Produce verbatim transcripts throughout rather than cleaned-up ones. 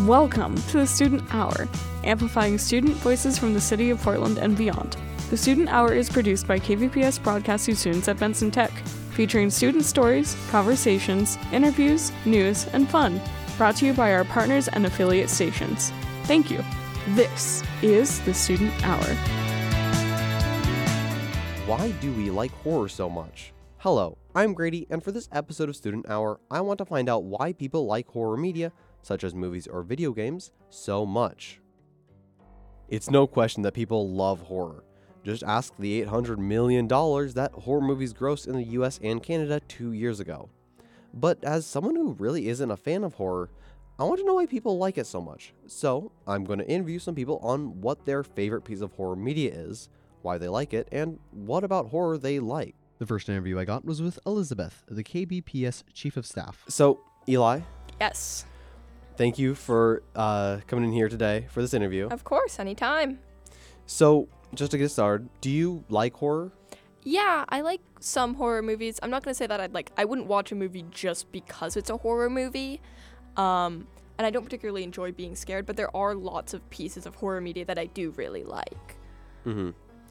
Welcome to the Student Hour, amplifying student voices from the city of Portland and beyond. The Student Hour is produced by K V P S broadcasting students at Benson Tech, featuring student stories, conversations, interviews, news, and fun, brought to you by our partners and affiliate stations. Thank you. This is the Student Hour. Why do we like horror so much? Hello, I'm Grady, and for this episode of Student Hour, I want to find out why people like horror media, such as movies or video games, so much. It's no question that people love horror. Just ask the eight hundred million dollars that horror movies grossed in the U S and Canada two years ago. But as someone who really isn't a fan of horror, I want to know why people like it so much. So, I'm going to interview some people on what their favorite piece of horror media is, why they like it, and what about horror they like. The first interview I got was with Elizabeth, the K B P S Chief of Staff. So, Eli, Yes, thank you for uh, coming in here today for this interview. of course, anytime. So, just to get started, do you like horror? Yeah, I like some horror movies. I'm not going to say that I'd like, I wouldn't watch a movie just because it's a horror movie. Um, and I don't particularly enjoy being scared, but there are lots of pieces of horror media that I do really like. Mm-hmm.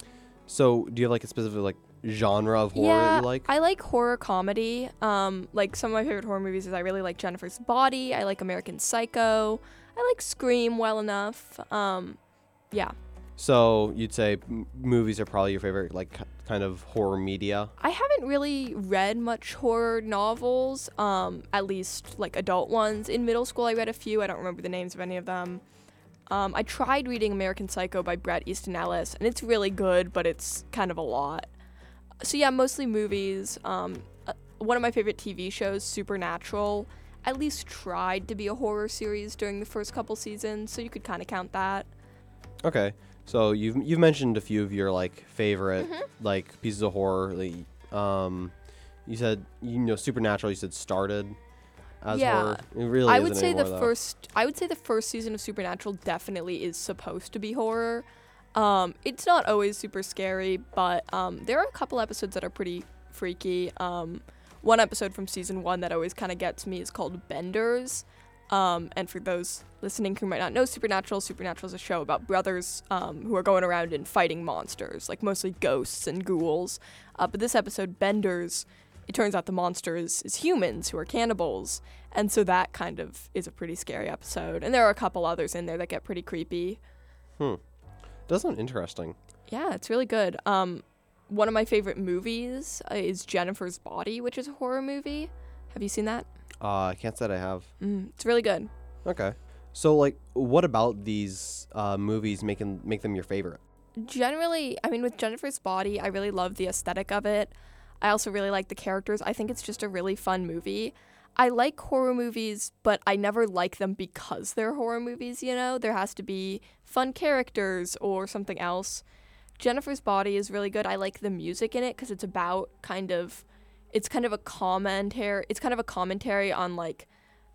So, do you have like a specific like genre of horror yeah, that you like? I like horror comedy. Um, like some of my favorite horror movies is I really like Jennifer's Body. I like American Psycho. I like Scream well enough. Um, yeah. So, you'd say m- movies are probably your favorite like k- kind of horror media? I haven't really read much horror novels, um, at least like adult ones. In middle school, I read a few. I don't remember the names of any of them. Um, I tried reading American Psycho by Bret Easton Ellis, and it's really good, but it's kind of a lot. So yeah, mostly movies. Um, uh, one of my favorite T V shows, Supernatural, at least tried to be a horror series during the first couple seasons, so you could kind of count that. Okay. So, you've you've mentioned a few of your like favorite Mhm. like pieces of horror. Like, um, you said you know Supernatural. You said started as Yeah. horror. It really I isn't would say anymore, the though. first I would say the first season of Supernatural definitely is supposed to be horror. Um, it's not always super scary, but um, there are a couple episodes that are pretty freaky. Um, one episode from season one that always kind of gets me is called Benders. Um, and for those listening who might not know Supernatural, Supernatural is a show about brothers um, who are going around and fighting monsters, like mostly ghosts and ghouls. Uh, but this episode, Benders, it turns out the monster is, is humans who are cannibals. And so that kind of is a pretty scary episode. And there are a couple others in there that get pretty creepy. Hmm. Does sound interesting. Yeah, it's really good. Um, one of my favorite movies uh, is Jennifer's Body, which is a horror movie. Have you seen that? Uh, I can't say I have. Mm, it's really good. Okay. So, like, what about these uh, movies making make them your favorite? Generally, I mean, with Jennifer's Body, I really love the aesthetic of it. I also really like the characters. I think it's just a really fun movie. I like horror movies, but I never like them because they're horror movies, you know? There has to be fun characters or something else. Jennifer's Body is really good. I like the music in it because it's about kind of, it's kind of a commentary, it's kind of a commentary on like,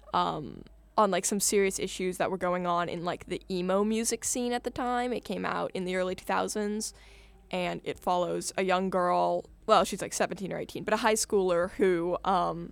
um, on like some serious issues that were going on in like the emo music scene at the time. It came out in the early two thousands, and it follows a young girl, well, she's like seventeen or eighteen, but a high schooler who, um,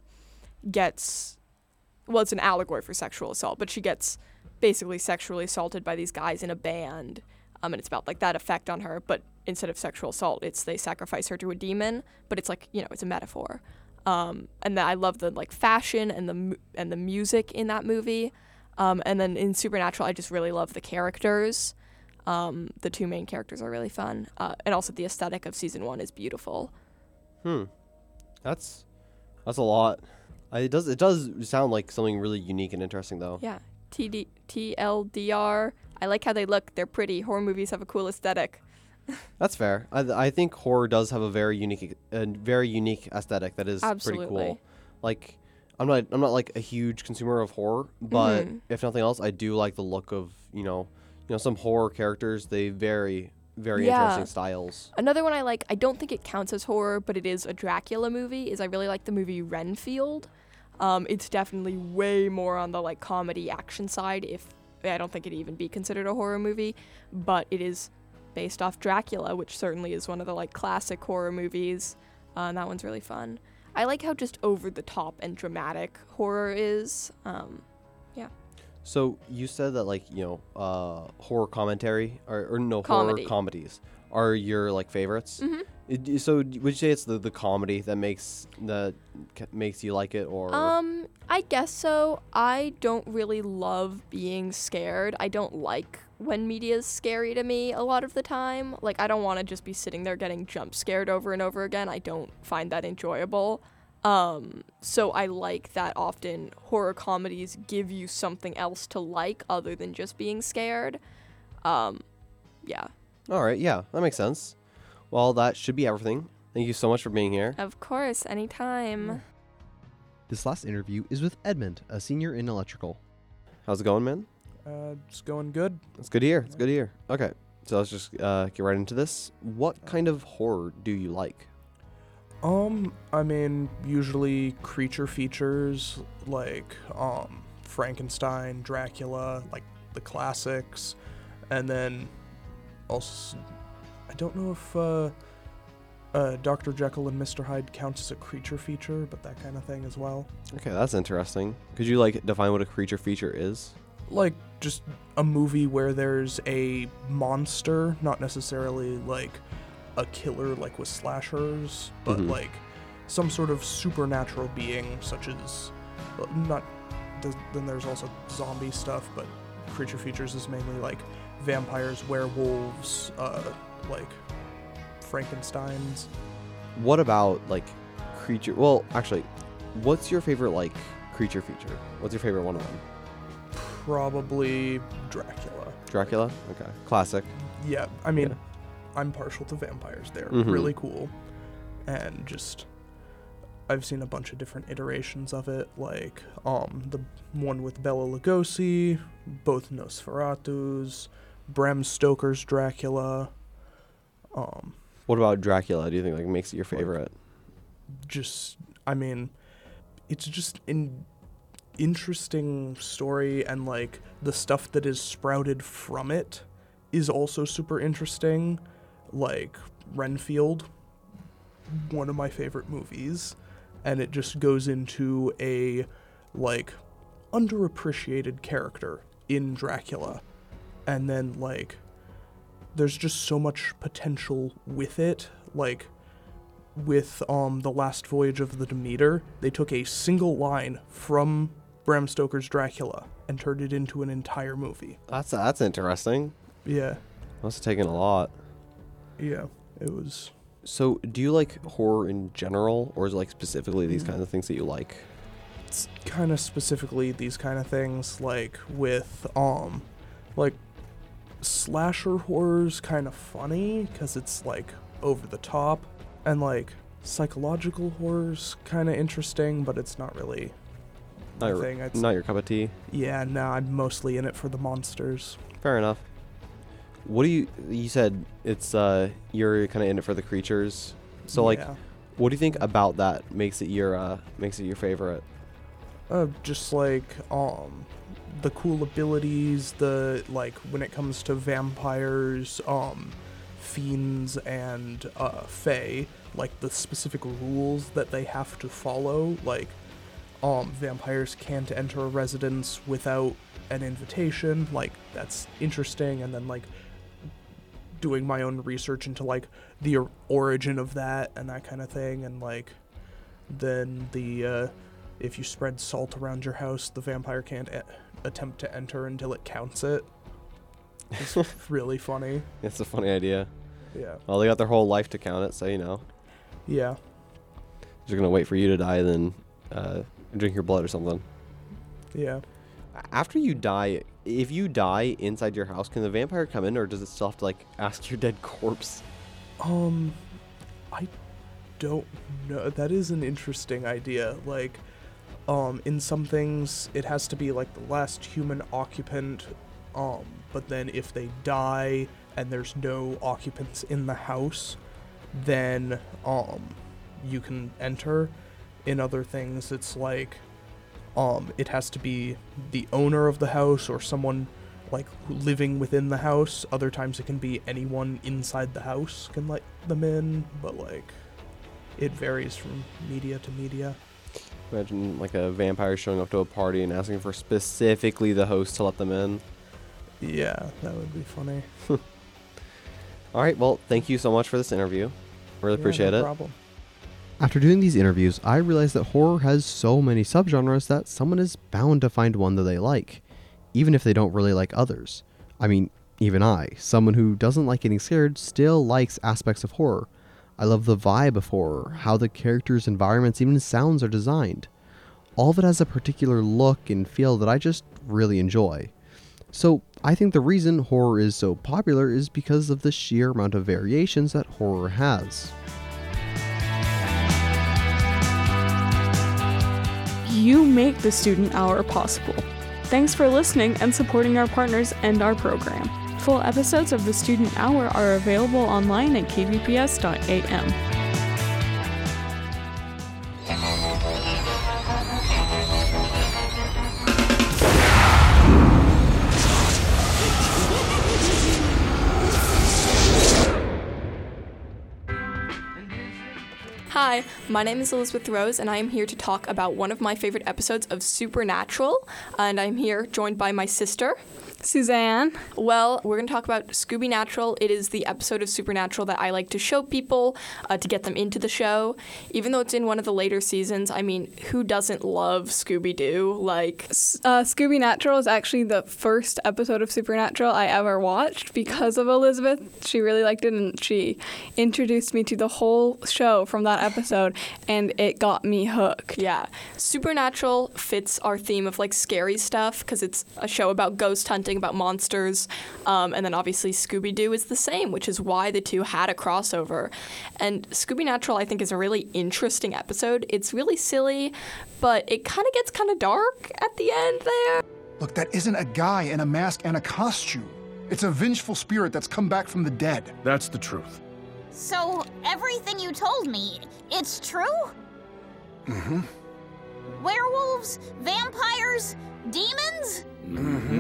gets, well, it's an allegory for sexual assault, but she gets basically sexually assaulted by these guys in a band, um, and it's about like that effect on her, but instead of sexual assault, it's they sacrifice her to a demon, but it's like, you know, it's a metaphor. Um, and the, I love the like fashion and the mu- and the music in that movie, um, and then in Supernatural, I just really love the characters. Um, the two main characters are really fun, uh, and also the aesthetic of season one is beautiful. Hmm. That's that's a lot. I, it does it does sound like something really unique and interesting, though. Yeah, T D T L D R. I like how they look. They're pretty. Horror movies have a cool aesthetic. That's fair. I I think horror does have a very unique a very unique aesthetic that is Absolutely. pretty cool. Like I'm not I'm not like a huge consumer of horror, but Mhm. if nothing else, I do like the look of you know you know some horror characters. They very very Yeah. interesting styles. Another one I like, I don't think it counts as horror, but it is a Dracula movie, is I really like the movie Renfield. Um, it's definitely way more on the like comedy action side, if I don't think it'd even be considered a horror movie, but it is based off Dracula, which certainly is one of the like classic horror movies, uh, and that one's really fun. I like how just over the top and dramatic horror is. Um, So you said that like you know uh, horror commentary or, or no Comedy. horror comedies are your like favorites. Mm-hmm. It, so would you say it's the, the comedy that makes that ca- makes you like it, or Um, I guess so. I don't really love being scared. I don't like when media is scary to me a lot of the time. Like, I don't want to just be sitting there getting jump scared over and over again. I don't find that enjoyable. Um, so I like that often horror comedies give you something else to like other than just being scared. Um, yeah. all right, yeah, that makes sense. Well, that should be everything. Thank you so much for being here. Of course, anytime. This last interview is with Edmund, a senior in electrical. How's it going, man? Uh, it's going good. It's good to hear. It's good to hear. Okay, so let's just uh, get right into this. What kind of horror do you like? Um, I mean, usually creature features like um Frankenstein, Dracula, like the classics, and then also I don't know if uh, uh Doctor Jekyll and Mister Hyde counts as a creature feature, but that kind of thing as well. Okay, that's interesting. Could you like define what a creature feature is? Like just a movie where there's a monster, not necessarily like a killer like with slashers, but Mhm. like some sort of supernatural being, such as well, not. th- Then there's also zombie stuff, but creature features is mainly like vampires, werewolves, uh, like Frankensteins. What about like creature? Well, actually, what's your favorite like creature feature? What's your favorite one of them? Probably Dracula. Dracula. Okay, classic. Yeah, I mean, Yeah. I'm partial to vampires. They're Mhm. really cool, and just I've seen a bunch of different iterations of it, like um the one with Bela Lugosi, both Nosferatus, Bram Stoker's Dracula. Um, What about Dracula? Do you think like makes it your favorite? just I mean, it's just an interesting story, and like the stuff that is sprouted from it is also super interesting. Like Renfield, one of my favorite movies, and it just goes into a like underappreciated character in Dracula, and then like there's just so much potential with it. Like with um the Last Voyage of the Demeter, they took a single line from Bram Stoker's Dracula and turned it into an entire movie. That's that's interesting. Yeah, Must have taken a lot. yeah, it was. So, do you like horror in general, or is it like specifically these Mm. kinds of things that you like? It's kind of specifically these kind of things, like with um like slasher horror's kind of funny because it's like over the top, and like psychological horror's kind of interesting, but it's not really Not my your, thing. It's, not your cup of tea. yeah, no, I'm mostly in it for the monsters. Fair enough. What do you? You said it's uh you're kind of in it for the creatures. So like, Yeah. what do you think about that makes it your uh makes it your favorite? Uh, just like um, the cool abilities, the like when it comes to vampires, um, fiends, and uh, fae, like the specific rules that they have to follow. Like, um, vampires can't enter a residence without an invitation. Like that's interesting, and then like doing my own research into like the or- origin of that and that kind of thing, and like then the uh, if you spread salt around your house, the vampire can't e- attempt to enter until it counts it. It's really funny. It's a funny idea. Yeah. Well, they got their whole life to count it, so you know, Yeah. they're gonna wait for you to die, then uh, drink your blood or something. Yeah. After you die, if you die inside your house, can the vampire come in, or does it still have to like ask your dead corpse? Um, I don't know. That is an interesting idea. Like, um, in some things, it has to be like the last human occupant. Um, but then if they die and there's no occupants in the house, then um, you can enter. In other things, it's like, um, it has to be the owner of the house or someone like living within the house. Other times it can be anyone inside the house can let them in, but like it varies from media to media. Imagine like a vampire showing up to a party and asking for specifically the host to let them in. Yeah, that would be funny. All right, well, thank you so much for this interview. Really Yeah, appreciate no it. problem. After doing these interviews, I realized that horror has so many subgenres that someone is bound to find one that they like, even if they don't really like others. I mean, even I, someone who doesn't like getting scared, still likes aspects of horror. I love the vibe of horror, how the characters, environments, even sounds are designed. All of it has a particular look and feel that I just really enjoy. So I think the reason horror is so popular is because of the sheer amount of variations that horror has. You make the Student Hour possible. Thanks for listening and supporting our partners and our program. Full episodes of the Student Hour are available online at k v p s dot a m. Hi, my name is Elizabeth Rose, and I am here to talk about one of my favorite episodes of Supernatural, and I'm here joined by my sister, Suzanne. Well, we're going to talk about Scooby Natural. It is the episode of Supernatural that I like to show people uh, to get them into the show. Even though it's in one of the later seasons, I mean, who doesn't love Scooby-Doo? Like, uh, Scooby Natural is actually the first episode of Supernatural I ever watched because of Elizabeth. She really liked it, and she introduced me to the whole show from that episode, and it got me hooked. Yeah. Supernatural fits our theme of, like, scary stuff because it's a show about ghost hunting, about monsters, um, and then obviously Scooby-Doo is the same, which is why the two had a crossover. And Scooby Natural, I think, is a really interesting episode. It's really silly, but it kind of gets kind of dark at the end there. Look, that isn't a guy in a mask and a costume. It's a vengeful spirit that's come back from the dead. That's the truth. So, everything you told me, it's true? Mm-hmm. Werewolves? Vampires? Demons? Mm-hmm.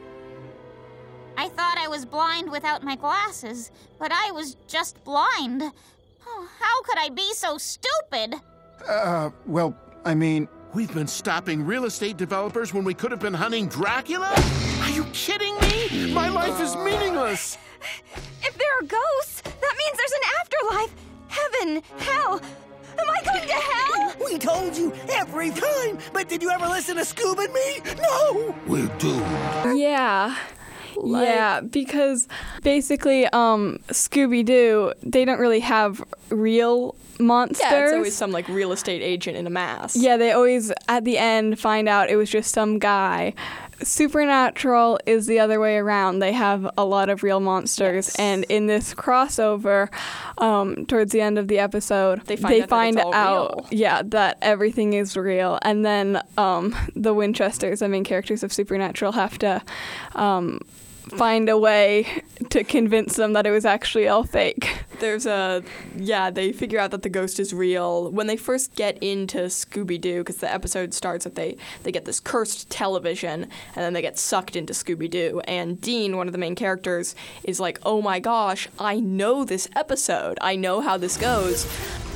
I thought I was blind without my glasses, but I was just blind. Oh, how could I be so stupid? Uh, well, I mean... We've been stopping real estate developers when we could have been hunting Dracula? Are you kidding me? My life is meaningless. If there are ghosts, that means there's an afterlife. Heaven, hell. Am I going to hell? We told you every time, but did you ever listen to Scoob and me? No! We do. Yeah. Like- yeah, because basically, um, Scooby-Doo, they don't really have real monsters. Yeah, it's always some, like, real estate agent in a mask. Yeah, they always, at the end, find out it was just some guy. Supernatural is the other way around. They have a lot of real monsters, Yes. and in this crossover, um, towards the end of the episode, They find out that it's all out, real. yeah, that everything is real. And then um, the Winchesters, the main characters of Supernatural, have to um, find a way to convince them that it was actually all fake. There's a, yeah, they figure out that the ghost is real. When they first get into Scooby-Doo, because the episode starts that they, they get this cursed television, and then they get sucked into Scooby-Doo. And Dean, one of the main characters, is like, oh my gosh, I know this episode. I know how this goes.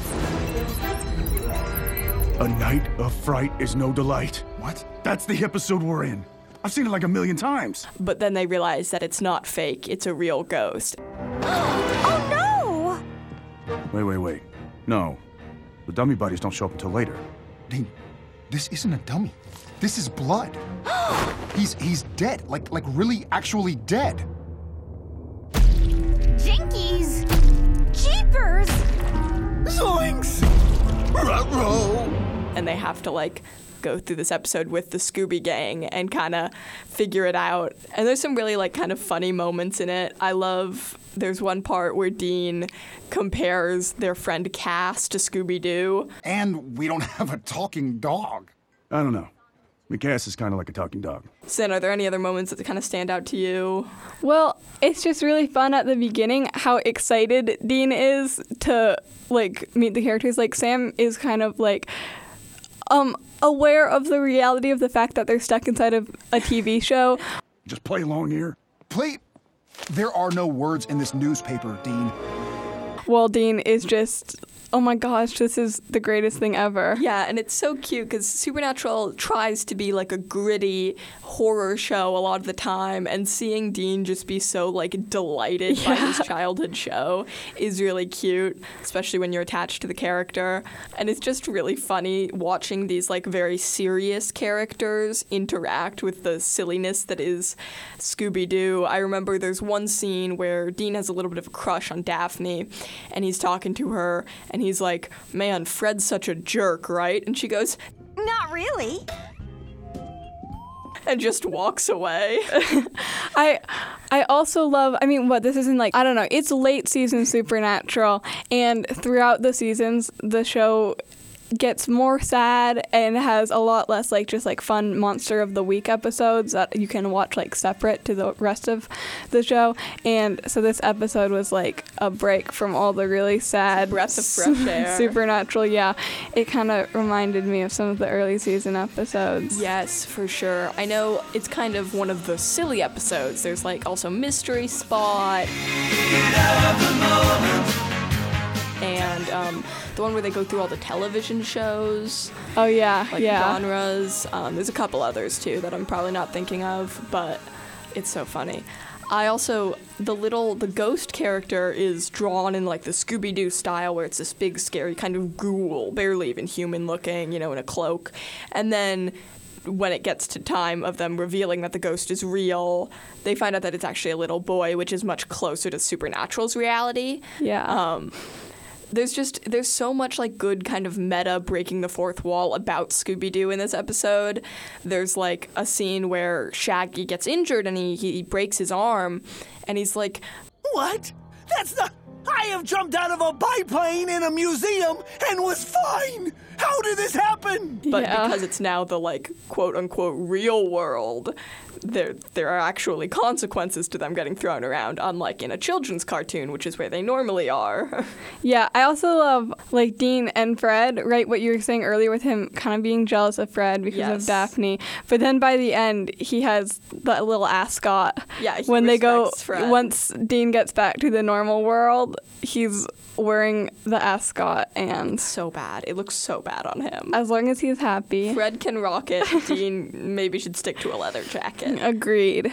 A night of fright is no delight. What? That's the episode we're in. I've seen it like a million times. But then they realize that it's not fake, it's a real ghost. Oh no! Wait, wait, wait. No. The dummy buddies don't show up until later. Dean, this isn't a dummy. This is blood. he's he's dead. Like like really actually dead. Jinkies! Jeepers! Zoinks! Ruh-roh. And they have to, like, go through this episode with the Scooby Gang and kind of figure it out. And there's some really, like, kind of funny moments in it. I love, there's one part where Dean compares their friend Cass to Scooby-Doo. And we don't have a talking dog. I don't know. Cass is kind of like a talking dog. Sin, are there any other moments that kind of stand out to you? Well, it's just really fun at the beginning how excited Dean is to, like, meet the characters. Like, Sam is kind of, like, um, aware of the reality of the fact that they're stuck inside of a T V show. Just play along here. Play... There are no words in this newspaper, Dean. Well, Dean is just oh my gosh, this is the greatest thing ever. Yeah, and it's so cute because Supernatural tries to be like a gritty horror show a lot of the time, and seeing Dean just be so like delighted Yeah. by his childhood show is really cute, especially when you're attached to the character. And it's just really funny watching these like very serious characters interact with the silliness that is Scooby-Doo. I remember there's one scene where Dean has a little bit of a crush on Daphne, and he's talking to her, and he's like, man, Fred's such a jerk, right? And she goes, Not really. and just walks away. I I also love, I mean, what, this isn't like, I don't know, it's late season Supernatural, and throughout the seasons, the show gets more sad and has a lot less like just like fun Monster of the Week episodes that you can watch like separate to the rest of the show. And so this episode was like a break from all the really sad breath of fresh air. Supernatural. Yeah, it kind of reminded me of some of the early season episodes. Yes, for sure. I know it's kind of one of the silly episodes. There's like also Mystery Spot. And um, the one where they go through all the television shows. Oh, yeah, like yeah. genres. Um, there's a couple others, too, that I'm probably not thinking of, but it's so funny. I also, the little, the ghost character is drawn in, like, the Scooby-Doo style, where it's this big, scary kind of ghoul, barely even human-looking, you know, in a cloak. And then when it gets to time of them revealing that the ghost is real, they find out that it's actually a little boy, which is much closer to Supernatural's reality. Yeah. Um, There's just, there's so much, like, good kind of meta breaking the fourth wall about Scooby-Doo in this episode. There's, like, a scene where Shaggy gets injured and he, he breaks his arm, and he's like, What? That's not... I have jumped out of a biplane in a museum and was fine! How did this happen? but Yeah. because it's now the, like, quote-unquote real world, there there are actually consequences to them getting thrown around, unlike in a children's cartoon, which is where they normally are. Yeah, I also love, like, Dean and Fred, right? What you were saying earlier with him kind of being jealous of Fred because Yes. of Daphne. But then by the end, he has that little ascot. Yeah, he when they go, respects Fred. once Dean gets back to the normal world, he's wearing the ascot, and So bad. It looks so bad on him. as long as he's happy. Fred can rock it. Dean maybe should stick to a leather jacket. Agreed.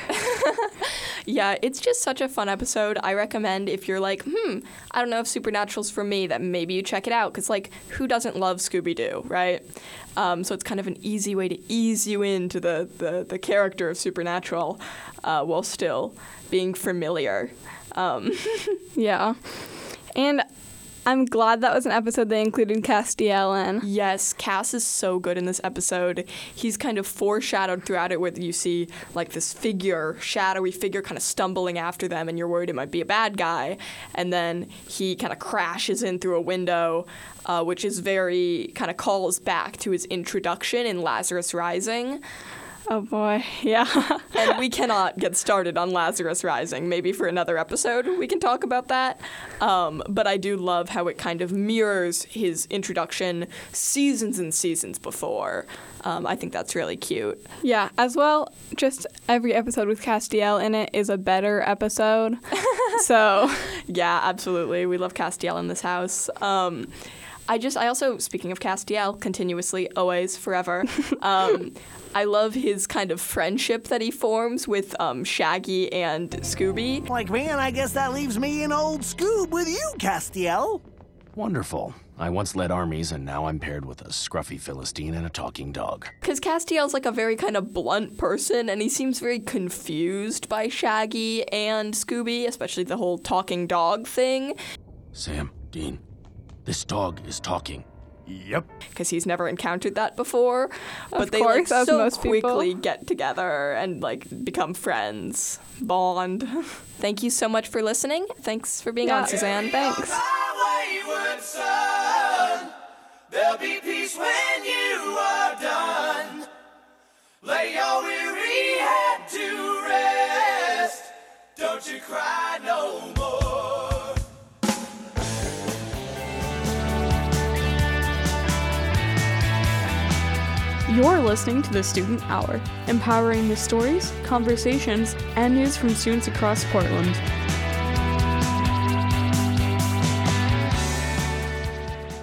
Yeah, it's just such a fun episode. I recommend if you're like, hmm, I don't know if Supernatural's for me, that maybe you check it out. Because, like, who doesn't love Scooby-Doo, right? Um, so it's kind of an easy way to ease you into the, the, the character of Supernatural uh, while still being familiar. Um, Yeah. And I'm glad that was an episode they included Castiel in. Yes, Cass is so good in this episode. He's kind of foreshadowed throughout it where you see like this figure, shadowy figure kind of stumbling after them and you're worried it might be a bad guy. And then he kind of crashes in through a window, uh, which is very, kind of calls back to his introduction in Lazarus Rising. Oh boy, yeah. And we cannot get started on Lazarus Rising. Maybe for another episode we can talk about that. Um, but I do love how it kind of mirrors his introduction seasons and seasons before. Um, I think that's really cute. Yeah, as well, just every episode with Castiel in it is a better episode. So, yeah, absolutely. We love Castiel in this house. Um, I just, I also, speaking of Castiel, continuously, always, forever, um, I love his kind of friendship that he forms with um, Shaggy and Scooby. Like, man, I guess that leaves me and old Scoob with you, Castiel. Wonderful. I once led armies, and now I'm paired with a scruffy Philistine and a talking dog. Because Castiel's like a very kind of blunt person, and he seems very confused by Shaggy and Scooby, especially the whole talking dog thing. Sam, Dean, this dog is talking. Yep. Because he's never encountered that before. But Of they course, like as so most people. quickly get together and like become friends, bond. Thank you so much for listening. Thanks for being Yeah. on, Suzanne. Thanks. Wayward son, there'll be peace when you are done. Lay your weary head to rest. Don't you cry no more. You're listening to the Student Hour, empowering the stories, conversations, and news from students across Portland.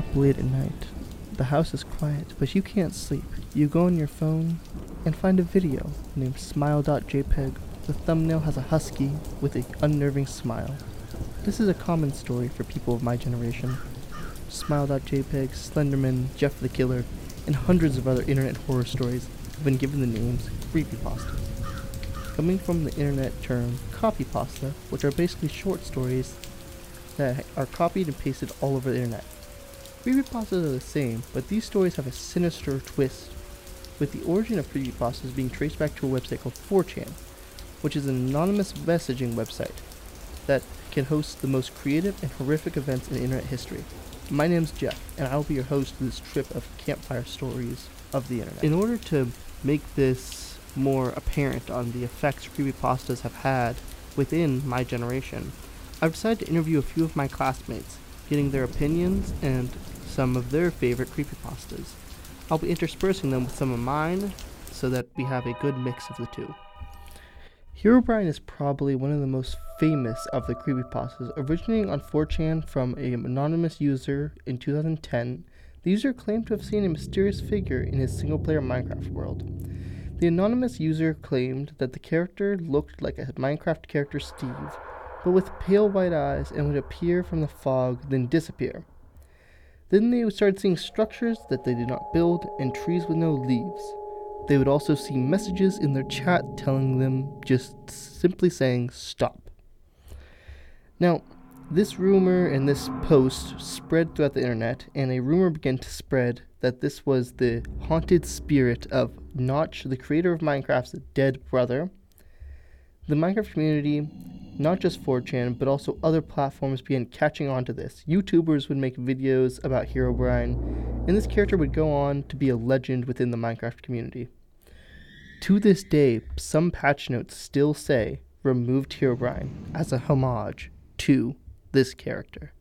late at night. The house is quiet, but you can't sleep. You go on your phone and find a video named smile dot j p g. The thumbnail has a husky with an unnerving smile. This is a common story for people of my generation. smile dot j p g, Slenderman, Jeff the Killer, and hundreds of other internet horror stories have been given the names creepypasta, coming from the internet term copypasta, which are basically short stories that are copied and pasted all over the internet. Creepypastas are the same, but these stories have a sinister twist, with the origin of creepypastas being traced back to a website called four chan, which is an anonymous messaging website that can host the most creative and horrific events in internet history. My name's Jeff, and I will be your host for this trip of campfire stories of the internet. In order to make this more apparent on the effects creepypastas have had within my generation, I've decided to interview a few of my classmates, getting their opinions and some of their favorite creepypastas. I'll be interspersing them with some of mine so that we have a good mix of the two. Herobrine is probably one of the most famous of the creepypastas, originating on four chan from an anonymous user in two thousand ten. The user claimed to have seen a mysterious figure in his single-player Minecraft world. The anonymous user claimed that the character looked like a Minecraft character Steve, but with pale white eyes, and would appear from the fog, then disappear. Then they started seeing structures that they did not build, and trees with no leaves. They would also see messages in their chat telling them, just simply saying, stop. Now, this rumor and this post spread throughout the internet, and a rumor began to spread that this was the haunted spirit of Notch, the creator of Minecraft's dead brother. The Minecraft community, not just four chan, but also other platforms, began catching on to this. YouTubers would make videos about Herobrine, and this character would go on to be a legend within the Minecraft community. To this day, some patch notes still say, removed Herobrine, as a homage to this character.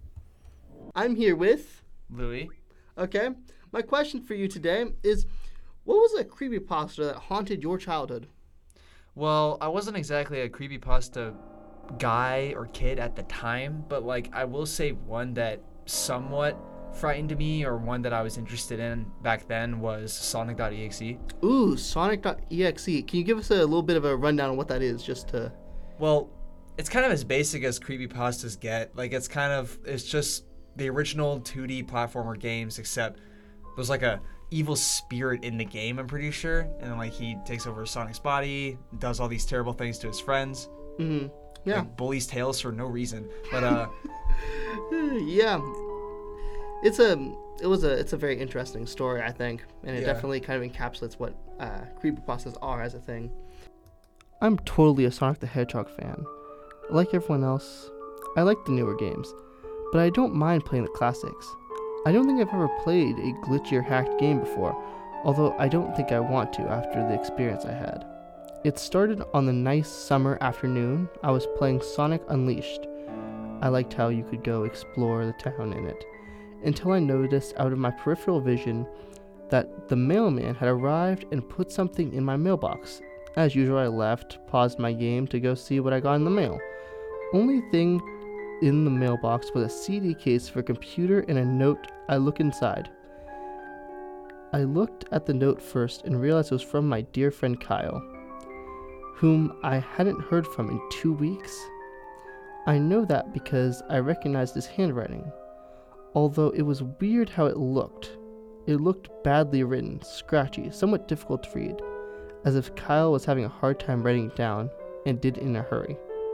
I'm here with... Louis. Okay. My question for you today is, what was a creepypasta that haunted your childhood? Well, I wasn't exactly a creepypasta guy or kid at the time, but like I will say one that somewhat frightened me, or one that I was interested in back then, was Sonic dot E X E. Ooh, Sonic dot E X E. Can you give us a little bit of a rundown on what that is, just to... Well, it's kind of as basic as creepypastas get. Like, it's kind of, it's just the original two D platformer games, except there's like a evil spirit in the game, I'm pretty sure, and then like he takes over Sonic's body, does all these terrible things to his friends. Mm-hmm. Yeah. Like, bullies Tails for no reason. But uh yeah. It's a it was a it's a very interesting story, I think, and it Yeah. definitely kind of encapsulates what uh, creepypastas are as a thing. I'm totally a Sonic the Hedgehog fan. Like everyone else, I like the newer games, but I don't mind playing the classics. I don't think I've ever played a glitchy or hacked game before, although I don't think I want to after the experience I had. It started on the nice summer afternoon. I was playing Sonic Unleashed. I liked how you could go explore the town in it, until I noticed out of my peripheral vision that the mailman had arrived and put something in my mailbox. As usual, I left, paused my game to go see what I got in the mail. Only thing in the mailbox was a C D case for a computer and a note. I look inside. I looked at the note first and realized it was from my dear friend Kyle, whom I hadn't heard from in two weeks. I know that because I recognized his handwriting, although it was weird how it looked. It looked badly written, scratchy, somewhat difficult to read, as if Kyle was having a hard time writing it down and did it in a hurry.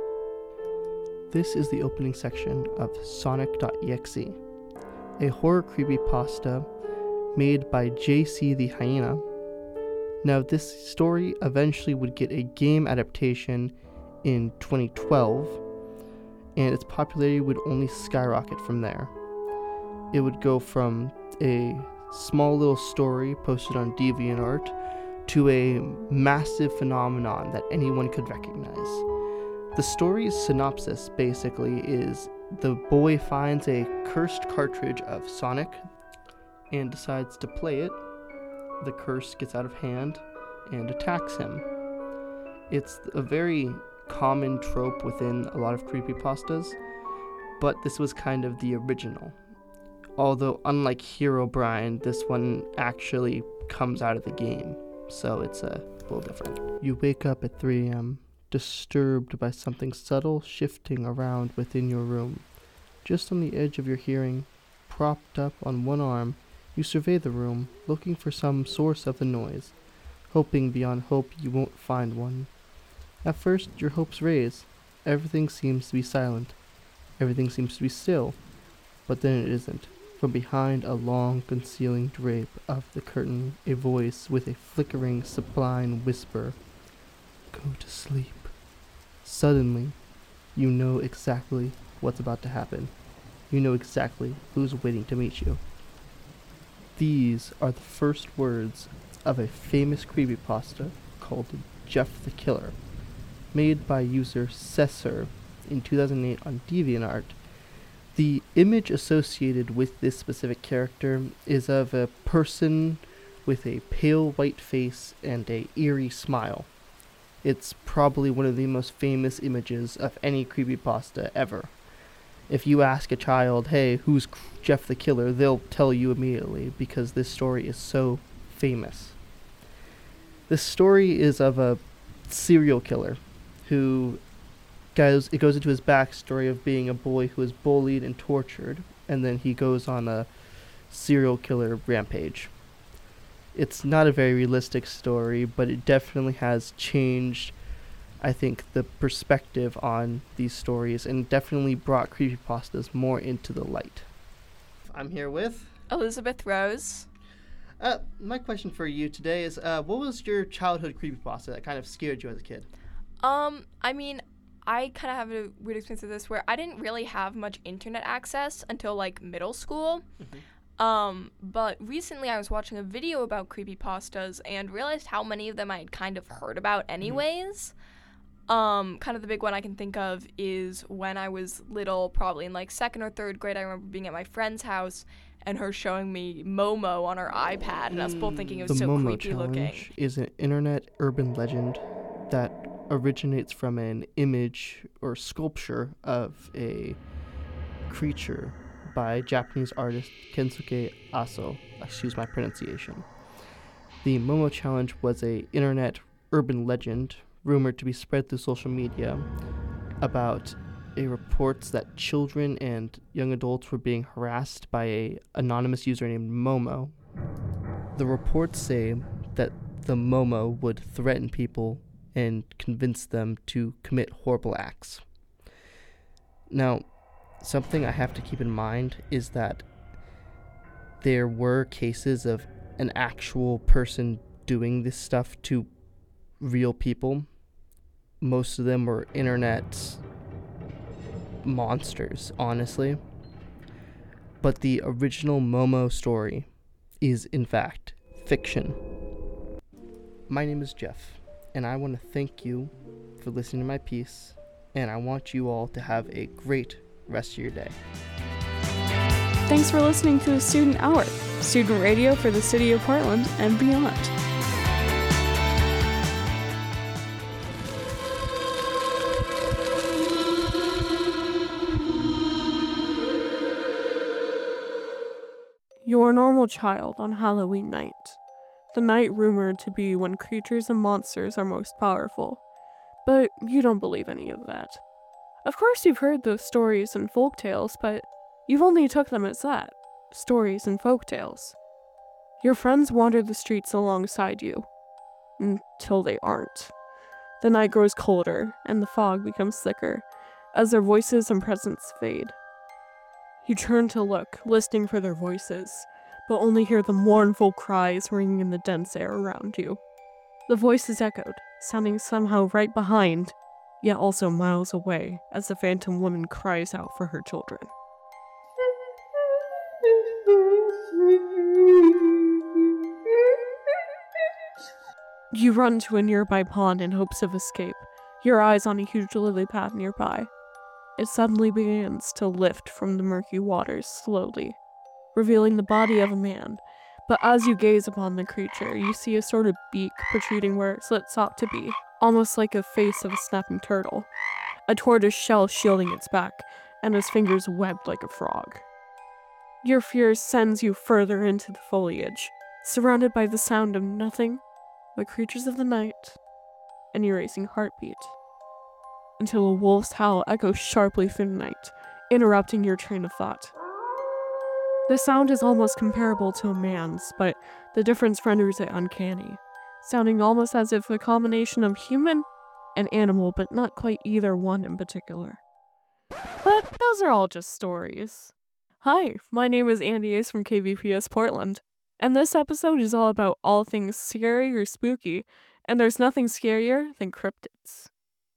This is the opening section of Sonic dot E X E, a horror creepypasta made by J C the Hyena. Now, this story eventually would get a game adaptation in twenty twelve, and its popularity would only skyrocket from there. It would go from a small little story posted on DeviantArt to a massive phenomenon that anyone could recognize. The story's synopsis basically is the boy finds a cursed cartridge of Sonic and decides to play it. The curse gets out of hand and attacks him. It's a very common trope within a lot of creepypastas, but this was kind of the original. Although, unlike Herobrine, this one actually comes out of the game, so it's a little different. You wake up at three a.m., disturbed by something subtle shifting around within your room. Just on the edge of your hearing, propped up on one arm, you survey the room, looking for some source of the noise, hoping beyond hope you won't find one. At first, your hopes raise. Everything seems to be silent. Everything seems to be still. But then it isn't. From behind a long, concealing drape of the curtain, a voice with a flickering, sublime whisper. Go to sleep. Suddenly, you know exactly what's about to happen. You know exactly who's waiting to meet you. These are the first words of a famous creepypasta called Jeff the Killer, made by user Cesar in two thousand eight on DeviantArt. The image associated with this specific character is of a person with a pale white face and a eerie smile. It's probably one of the most famous images of any creepypasta ever. If you ask a child, hey, who's Jeff the Killer, they'll tell you immediately because this story is so famous. This story is of a serial killer who goes, it goes into his backstory of being a boy who is bullied and tortured, and then he goes on a serial killer rampage. It's not a very realistic story, but it definitely has changed, I think, the perspective on these stories, and definitely brought creepypastas more into the light. I'm here with Elizabeth Rose. Uh, my question for you today is, uh, what was your childhood creepypasta that kind of scared you as a kid? Um, I mean, I kind of have a weird experience with this where I didn't really have much internet access until, like, middle school. Mm-hmm. Um, but recently I was watching a video about creepypastas and realized how many of them I had kind of heard about anyways. Mm-hmm. Um, kind of the big one I can think of is when I was little, probably in, like, second or third grade, I remember being at my friend's house and her showing me Momo on her iPad, and us both thinking it was the so Momo creepy Challenge looking. Is an internet urban legend that originates from an image or sculpture of a creature by Japanese artist Kensuke Aso. Excuse my pronunciation. The Momo Challenge was a internet urban legend rumored to be spread through social media about a reports that children and young adults were being harassed by a anonymous user named Momo. The reports say that the Momo would threaten people and convince them to commit horrible acts. Now, something I have to keep in mind is that there were cases of an actual person doing this stuff to real people. Most of them were internet monsters, honestly. But the original Momo story is, in fact, fiction. My name is Jeff, and I want to thank you for listening to my piece, and I want you all to have a great rest of your day. Thanks for listening to the Student Hour, student radio for the city of Portland and beyond. You're a normal child on Halloween night, the night rumored to be when creatures and monsters are most powerful, but you don't believe any of that. Of course you've heard those stories and folktales, but you've only took them as that, stories and folktales. Your friends wander the streets alongside you, until they aren't. The night grows colder, and the fog becomes thicker, as their voices and presence fade. You turn to look, listening for their voices, but only hear the mournful cries ringing in the dense air around you. The voices echoed, sounding somehow right behind, yet also miles away, as the phantom woman cries out for her children. You run to a nearby pond in hopes of escape, your eyes on a huge lily pad nearby. It suddenly begins to lift from the murky waters slowly, revealing the body of a man, but as you gaze upon the creature, you see a sort of beak protruding where it's thought to be, almost like a face of a snapping turtle, a tortoise shell shielding its back, and his fingers webbed like a frog. Your fear sends you further into the foliage, surrounded by the sound of nothing but creatures of the night and your racing heartbeat, until a wolf's howl echoes sharply through the night, interrupting your train of thought. The sound is almost comparable to a man's, but the difference renders it uncanny, sounding almost as if a combination of human and animal, but not quite either one in particular. But those are all just stories. Hi, my name is Andy Ace from K V P S Portland, and this episode is all about all things scary or spooky, and there's nothing scarier than cryptids.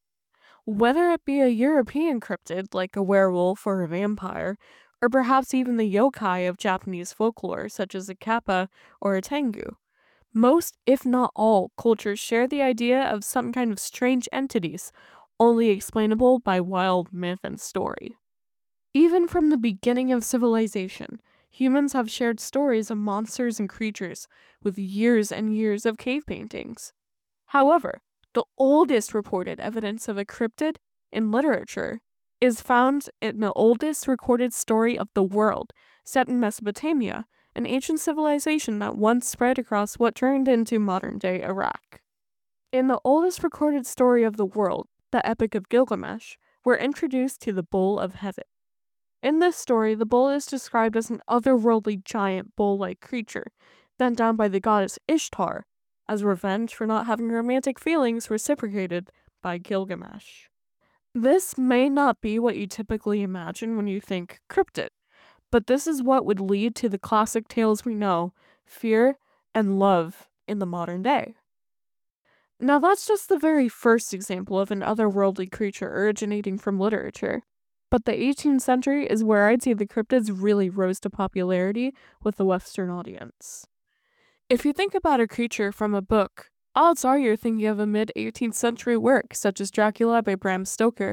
Whether it be a European cryptid like a werewolf or a vampire, or perhaps even the yokai of Japanese folklore such as a kappa or a tengu, most, if not all, cultures share the idea of some kind of strange entities, only explainable by wild myth and story. Even from the beginning of civilization, humans have shared stories of monsters and creatures with years and years of cave paintings. However, the oldest reported evidence of a cryptid in literature is found in the oldest recorded story of the world, set in Mesopotamia, an ancient civilization that once spread across what turned into modern-day Iraq. In the oldest recorded story of the world, the Epic of Gilgamesh, we're introduced to the Bull of Heaven. In this story, the bull is described as an otherworldly giant bull-like creature, bent down by the goddess Ishtar, as revenge for not having romantic feelings reciprocated by Gilgamesh. This may not be what you typically imagine when you think cryptid, but this is what would lead to the classic tales we know, fear and love, in the modern day. Now that's just the very first example of an otherworldly creature originating from literature, but the eighteenth century is where I'd say the cryptids really rose to popularity with the Western audience. If you think about a creature from a book, odds are you're thinking of a mid-eighteenth century work such as Dracula by Bram Stoker,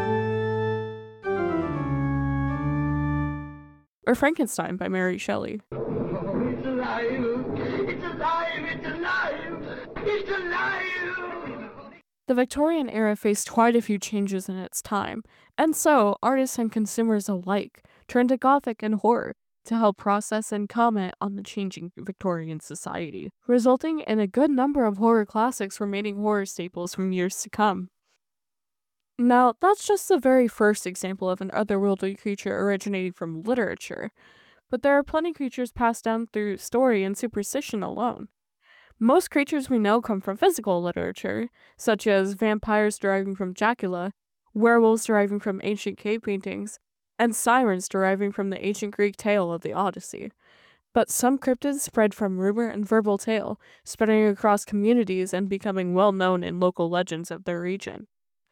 or Frankenstein by Mary Shelley. It's alive! It's alive! It's alive! It's alive! The Victorian era faced quite a few changes in its time, and so artists and consumers alike turned to Gothic and horror to help process and comment on the changing Victorian society, resulting in a good number of horror classics remaining horror staples from years to come. Now, that's just the very first example of an otherworldly creature originating from literature, but there are plenty of creatures passed down through story and superstition alone. Most creatures we know come from physical literature, such as vampires deriving from Dracula, werewolves deriving from ancient cave paintings, and sirens deriving from the ancient Greek tale of the Odyssey. But some cryptids spread from rumor and verbal tale, spreading across communities and becoming well known in local legends of their region.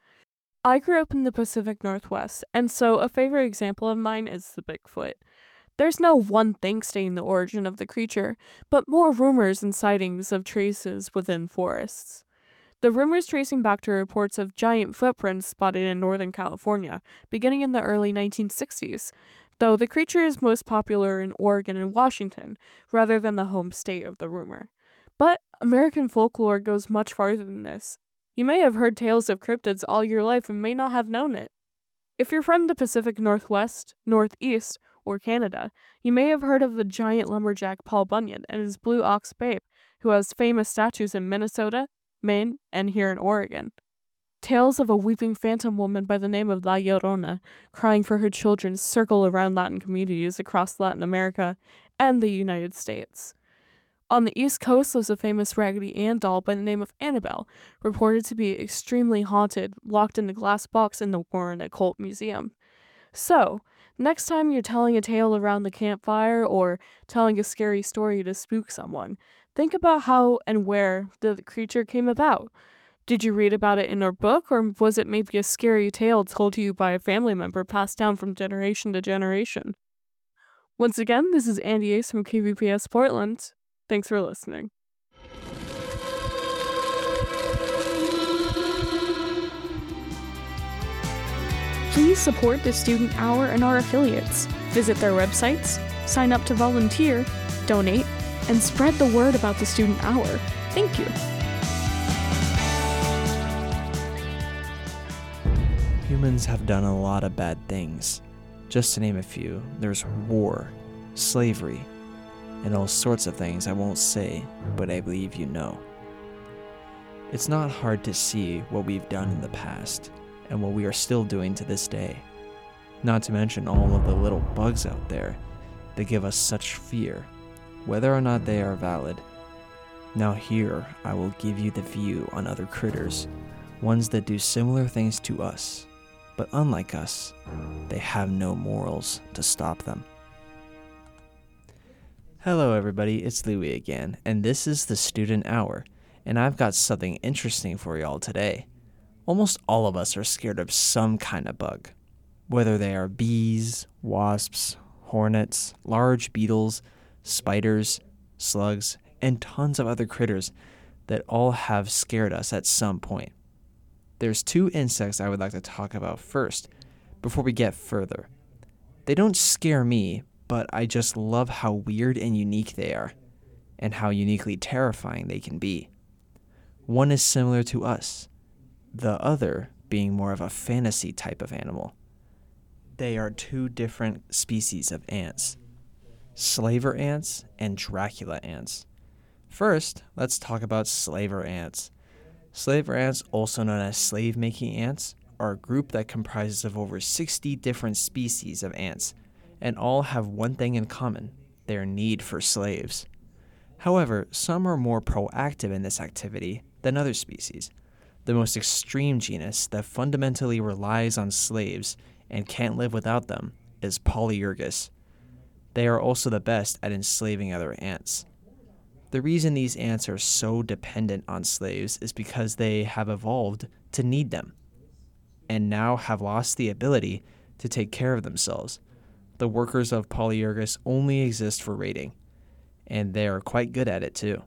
I grew up in the Pacific Northwest, and so a favorite example of mine is the Bigfoot. There's no one thing stating the origin of the creature, but more rumors and sightings of traces within forests. The rumors tracing back to reports of giant footprints spotted in Northern California, beginning in the early nineteen sixties, though the creature is most popular in Oregon and Washington, rather than the home state of the rumor. But American folklore goes much farther than this. You may have heard tales of cryptids all your life and may not have known it. If you're from the Pacific Northwest, Northeast, or Canada, you may have heard of the giant lumberjack Paul Bunyan and his blue ox Babe, who has famous statues in Minnesota, Maine, and here in Oregon. Tales of a weeping phantom woman by the name of La Llorona, crying for her children, circle around Latin communities across Latin America and the United States. On the East Coast was a famous Raggedy Ann doll by the name of Annabelle, reported to be extremely haunted, locked in a glass box in the Warren Occult Museum. So, next time you're telling a tale around the campfire or telling a scary story to spook someone, think about how and where the creature came about. Did you read about it in a book, or was it maybe a scary tale told to you by a family member passed down from generation to generation? Once again, this is Andy Ace from K V P S Portland. Thanks for listening. Please support the Student Hour and our affiliates. Visit their websites, sign up to volunteer, donate, and spread the word about the Student Hour. Thank you. Humans have done a lot of bad things. Just to name a few, there's war, slavery, and all sorts of things I won't say, but I believe you know. It's not hard to see what we've done in the past, and what we are still doing to this day. Not to mention all of the little bugs out there that give us such fear, whether or not they are valid. Now here, I will give you the view on other critters, ones that do similar things to us, but unlike us, they have no morals to stop them. Hello everybody, it's Louie again, and this is the Student Hour, and I've got something interesting for y'all today. Almost all of us are scared of some kind of bug, whether they are bees, wasps, hornets, large beetles, spiders, slugs, and tons of other critters that all have scared us at some point. There's two insects I would like to talk about first, before we get further. They don't scare me, but I just love how weird and unique they are, and how uniquely terrifying they can be. One is similar to us, the other being more of a fantasy type of animal. They are two different species of ants, slaver ants and Dracula ants. First, let's talk about slaver ants. Slaver ants, also known as slave-making ants, are a group that comprises of over sixty different species of ants, and all have one thing in common: their need for slaves. However, some are more proactive in this activity than other species. The most extreme genus that fundamentally relies on slaves and can't live without them is Polyergus. They are also the best at enslaving other ants. The reason these ants are so dependent on slaves is because they have evolved to need them, and now have lost the ability to take care of themselves. The workers of Polyergus only exist for raiding, and they are quite good at it too.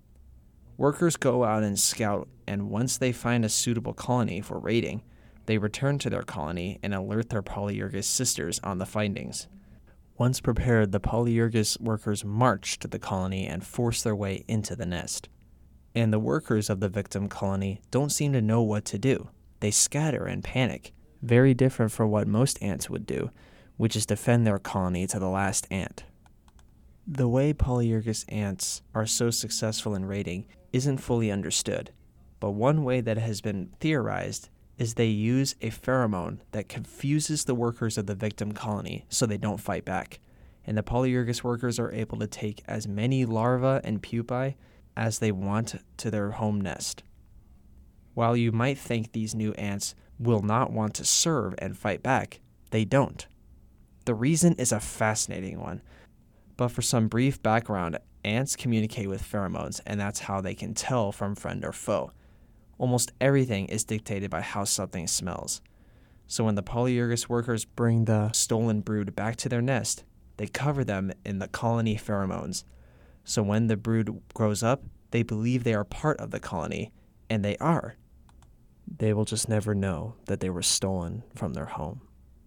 Workers go out and scout, and once they find a suitable colony for raiding, they return to their colony and alert their Polyergus sisters on the findings. Once prepared, the Polyergus workers march to the colony and force their way into the nest. And the workers of the victim colony don't seem to know what to do. They scatter and panic, very different from what most ants would do, which is defend their colony to the last ant. The way Polyergus ants are so successful in raiding isn't fully understood, but one way that has been theorized is they use a pheromone that confuses the workers of the victim colony so they don't fight back, and the Polyergus workers are able to take as many larvae and pupae as they want to their home nest. While you might think these new ants will not want to serve and fight back, they don't. The reason is a fascinating one, but for some brief background, ants communicate with pheromones, and that's how they can tell from friend or foe. Almost everything is dictated by how something smells. So when the Polyergus workers bring the stolen brood back to their nest, they cover them in the colony pheromones. So when the brood grows up, they believe they are part of the colony, and they are. They will just never know that they were stolen from their home.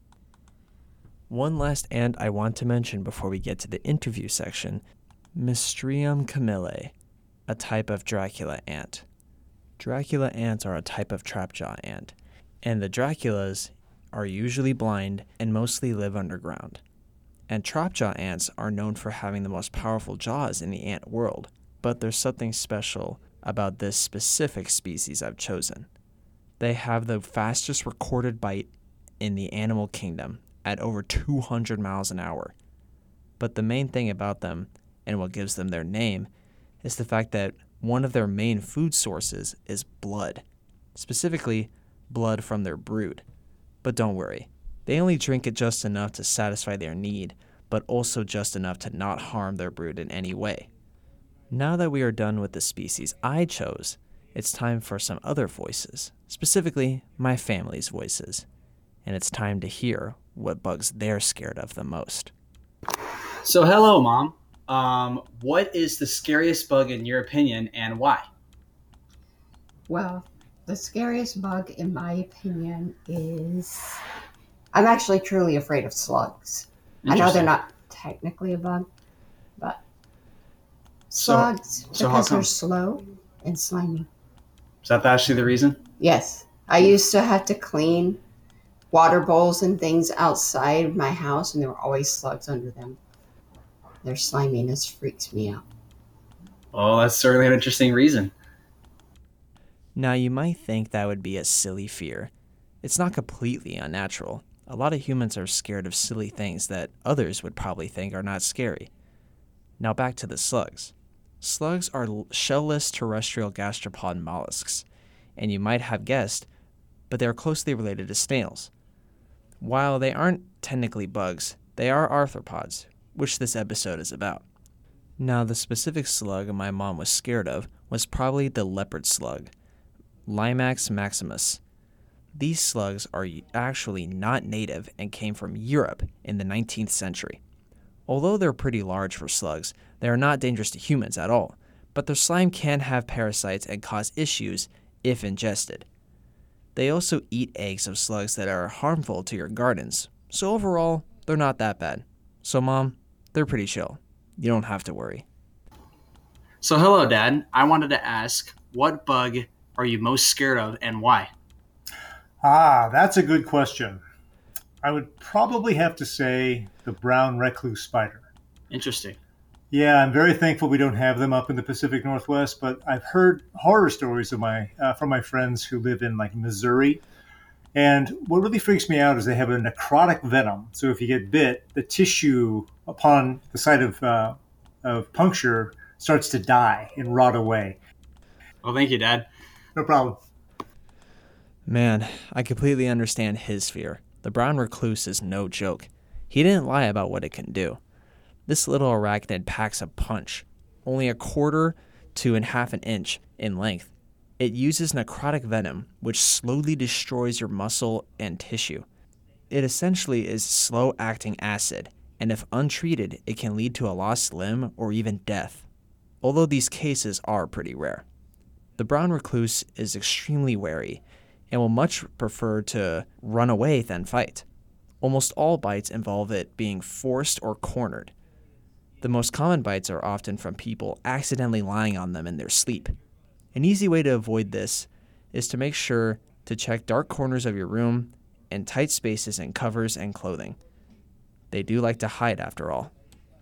One last ant I want to mention before we get to the interview section, Mystrium camillae, a type of Dracula ant. Dracula ants are a type of trapjaw ant, and the Draculas are usually blind and mostly live underground. And trapjaw ants are known for having the most powerful jaws in the ant world, but there's something special about this specific species I've chosen. They have the fastest recorded bite in the animal kingdom at over two hundred miles an hour. But the main thing about them, and what gives them their name, is the fact that one of their main food sources is blood, specifically blood from their brood. But don't worry, they only drink it just enough to satisfy their need, but also just enough to not harm their brood in any way. Now that we are done with the species I chose, it's time for some other voices, specifically my family's voices. And it's time to hear what bugs they're scared of the most. So hello, Mom. Um, what is the scariest bug in your opinion, and why? Well, the scariest bug in my opinion is... I'm actually truly afraid of slugs. I know they're not technically a bug, but slugs, so, so because how they're come? slow and slimy. Is that actually the reason? Yes. I used to have to clean water bowls and things outside my house, and there were always slugs under them. Their sliminess freaks me out. Oh, that's certainly an interesting reason. Now, you might think that would be a silly fear. It's not completely unnatural. A lot of humans are scared of silly things that others would probably think are not scary. Now back to the slugs. Slugs are shell-less terrestrial gastropod mollusks, and you might have guessed, but they are closely related to snails. While they aren't technically bugs, they are arthropods, which this episode is about. Now, the specific slug my mom was scared of was probably the leopard slug, Limax maximus. These slugs are actually not native and came from Europe in the nineteenth century. Although they're pretty large for slugs, they are not dangerous to humans at all, but their slime can have parasites and cause issues if ingested. They also eat eggs of slugs that are harmful to your gardens, so overall, they're not that bad. So Mom, they're pretty chill. You don't have to worry. So hello, Dad. I wanted to ask, what bug are you most scared of and why? Ah, that's a good question. I would probably have to say the brown recluse spider. Interesting. Yeah, I'm very thankful we don't have them up in the Pacific Northwest, but I've heard horror stories of my uh, from my friends who live in like Missouri. And what really freaks me out is they have a necrotic venom. So if you get bit, the tissue upon the site of uh, of puncture starts to die and rot away. Well, thank you, Dad. No problem. Man, I completely understand his fear. The brown recluse is no joke. He didn't lie about what it can do. This little arachnid packs a punch, only a quarter to and half an inch in length. It uses necrotic venom, which slowly destroys your muscle and tissue. It essentially is slow-acting acid, and if untreated, it can lead to a lost limb or even death, although these cases are pretty rare. The brown recluse is extremely wary and will much prefer to run away than fight. Almost all bites involve it being forced or cornered. The most common bites are often from people accidentally lying on them in their sleep. An easy way to avoid this is to make sure to check dark corners of your room and tight spaces in covers and clothing. They do like to hide after all.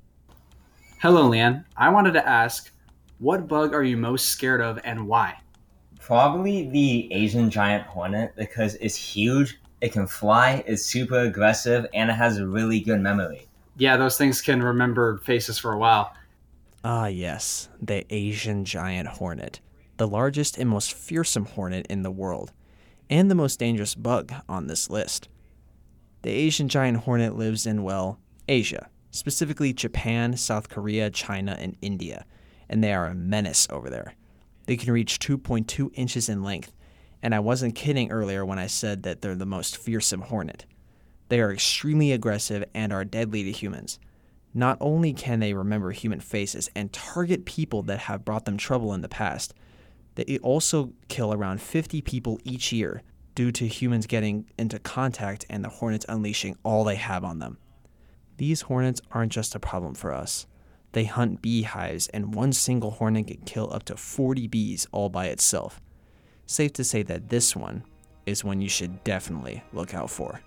Hello, Leanne. I wanted to ask, what bug are you most scared of and why? Probably the Asian giant hornet because it's huge, it can fly, it's super aggressive, and it has a really good memory. Yeah, those things can remember faces for a while. Ah yes, the Asian giant hornet, the largest and most fearsome hornet in the world, and the most dangerous bug on this list. The Asian giant hornet lives in, well, Asia, specifically Japan, South Korea, China, and India, and they are a menace over there. They can reach two point two inches in length, and I wasn't kidding earlier when I said that they're the most fearsome hornet. They are extremely aggressive and are deadly to humans. Not only can they remember human faces and target people that have brought them trouble in the past, they also kill around fifty people each year due to humans getting into contact and the hornets unleashing all they have on them. These hornets aren't just a problem for us. They hunt beehives, and one single hornet can kill up to forty bees all by itself. Safe to say that this one is one you should definitely look out for.